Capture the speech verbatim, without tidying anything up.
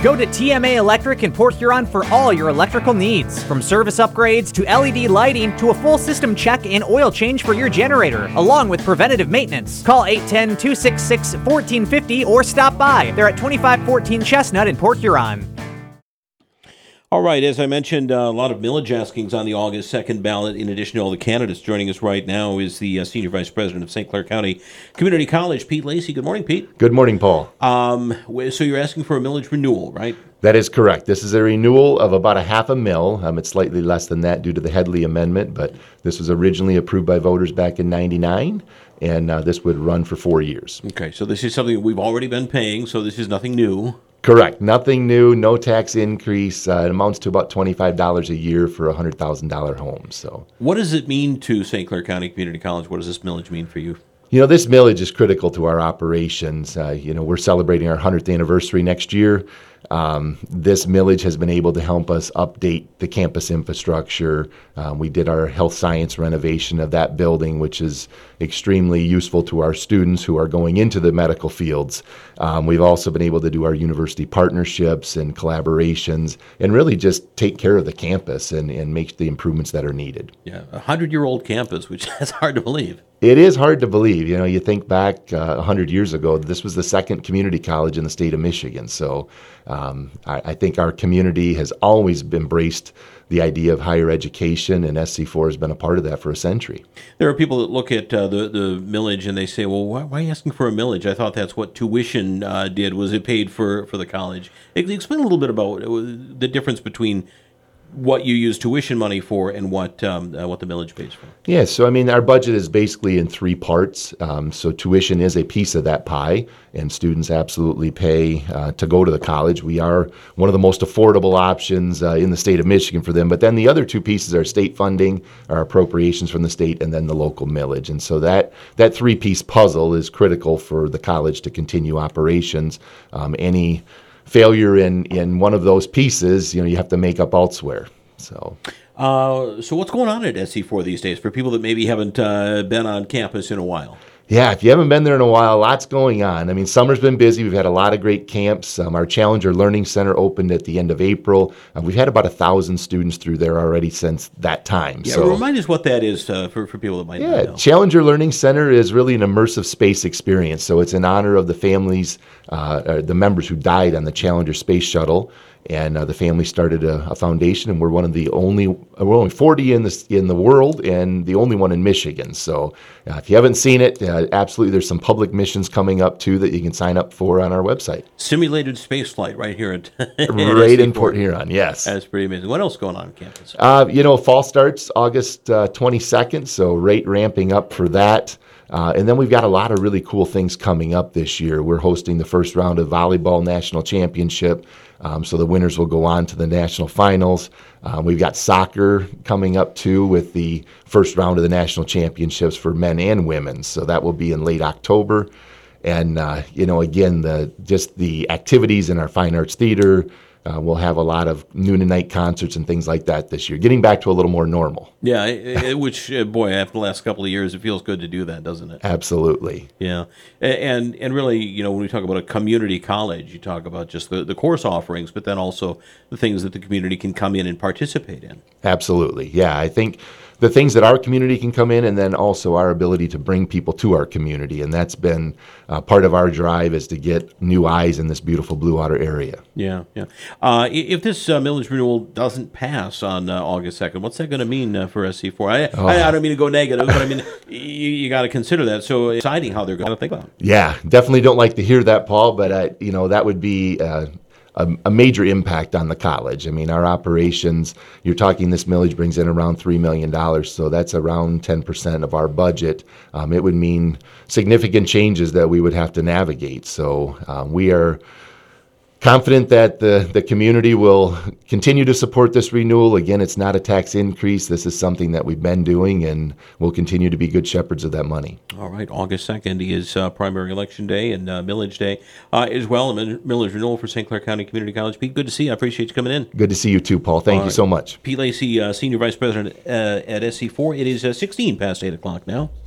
Go to T M A Electric in Port Huron for all your electrical needs. From service upgrades to L E D lighting to a full system check and oil change for your generator, along with preventative maintenance. Call eight one zero, two six six, one four five zero or stop by. They're at twenty-five fourteen Chestnut in Port Huron. All right, as I mentioned, uh, a lot of millage askings on the August second ballot. In addition to all the candidates, joining us right now is the uh, Senior Vice President of Saint Clair County Community College, Pete Lacey. Good morning, Pete. Good morning, Paul. Um, so you're asking for a millage renewal, right? That is correct. This is a renewal of about a half a mil. Um, it's slightly less than that due to the Headley Amendment, but this was originally approved by voters back in ninety-nine, and uh, this would run for four years. Okay, so this is something that we've already been paying, so this is nothing new. Correct. Nothing new, no tax increase. Uh, it amounts to about twenty-five dollars a year for a one hundred thousand dollars home. So, what does it mean to Saint Clair County Community College? What does this millage mean for you? You know, this millage is critical to our operations. Uh, you know, we're celebrating our one hundredth anniversary next year. Um, this millage has been able to help us update the campus infrastructure. Um, we did our health science renovation of that building, which is extremely useful to our students who are going into the medical fields. Um, we've also been able to do our university partnerships and collaborations and really just take care of the campus and, and make the improvements that are needed. Yeah, a hundred-year-old campus, which is hard to believe. It is hard to believe. You know, you think back uh, one hundred years ago, this was the second community college in the state of Michigan. So um, I, I think our community has always embraced the idea of higher education, and S C four has been a part of that for a century. There are people that look at uh, the, the millage and they say, well, why, why are you asking for a millage? I thought that's what tuition uh, did, was it paid for, for the college. Explain a little bit about the difference between what you use tuition money for and what um, uh, what the millage pays for. Yeah, so I mean, our budget is basically in three parts. Um, so tuition is a piece of that pie, and students absolutely pay uh, to go to the college. We are one of the most affordable options uh, in the state of Michigan for them. But then the other two pieces are state funding, our appropriations from the state, and then the local millage. And so that that three-piece puzzle is critical for the college to continue operations. Um, any failure in, in one of those pieces, you know, you have to make up elsewhere. So, uh, so what's going on at S C four these days for people that maybe haven't uh, been on campus in a while? Yeah, if you haven't been there in a while, lots going on. I mean, summer's been busy. We've had a lot of great camps. Um, our Challenger Learning Center opened at the end of April. Uh, we've had about a thousand students through there already since that time. Yeah, so, remind us what that is uh, for, for people that might yeah, not know. Challenger Learning Center is really an immersive space experience. So it's in honor of the families, uh, or the members who died on the Challenger Space Shuttle. And uh, the family started a, a foundation, and we're one of the only we're only forty in the in the world, and the only one in Michigan. So, uh, if you haven't seen it, uh, absolutely, there's some public missions coming up too that you can sign up for on our website. Simulated space flight right here at, at right in Port Huron. Yes, that's pretty amazing. What else going on on campus? Uh, you know, fall starts August uh, twenty-second, so rate ramping up for that. Uh, and then we've got a lot of really cool things coming up this year. We're hosting the first round of Volleyball National Championship, um, so the winners will go on to the national finals. Uh, we've got soccer coming up, too, with the first round of the national championships for men and women. So that will be in late October. And, uh, you know, again, the just the activities in our Fine Arts Theater, Uh, we'll have a lot of noon and night concerts and things like that this year, getting back to a little more normal. Yeah, it, it, which, uh, boy, after the last couple of years, it feels good to do that, doesn't it? Absolutely. Yeah. And and really, you know, when we talk about a community college, you talk about just the, the course offerings, but then also the things that the community can come in and participate in. Absolutely. Yeah, I think the things that our community can come in, and then also our ability to bring people to our community. And that's been uh, part of our drive, is to get new eyes in this beautiful Blue Water area. Yeah, yeah. Uh, if this uh, millage renewal doesn't pass on uh, August second, what's that going to mean uh, for S C four? I, oh. I, I don't mean to go negative, but I mean, you, you got to consider that. So exciting how they're going to think about it. Yeah, definitely don't like to hear that, Paul, but uh, you know, that would be uh, a, a major impact on the college. I mean, our operations, you're talking this millage brings in around three million dollars, so that's around ten percent of our budget. Um, it would mean significant changes that we would have to navigate. So um, we are confident that the, the community will continue to support this renewal. Again, it's not a tax increase. This is something that we've been doing, and we'll continue to be good shepherds of that money. All right. August second is uh, primary election day and uh, millage day uh, as well. And millage renewal for Saint Clair County Community College. Pete, good to see you. I appreciate you coming in. Good to see you too, Paul. Thank All you right. so much. Pete Lacey, uh, Senior Vice President uh, at S C four. It is uh, sixteen past eight o'clock now.